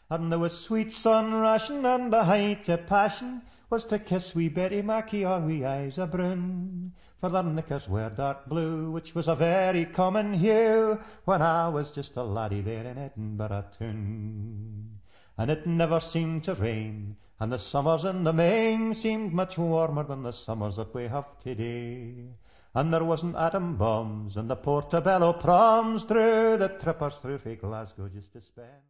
And there was sweet sun ration, and the height of passion was to kiss wee Betty Mackey or wee eyes of brown. For their knickers were dark blue, which was a very common hue when I was just a laddie there in Edinburgh town. And it never seemed to rain, and the summers in the main seemed much warmer than the summers that we have today. And there wasn't atom bombs and the Portobello proms drew the trippers through frae Glasgow just to spend.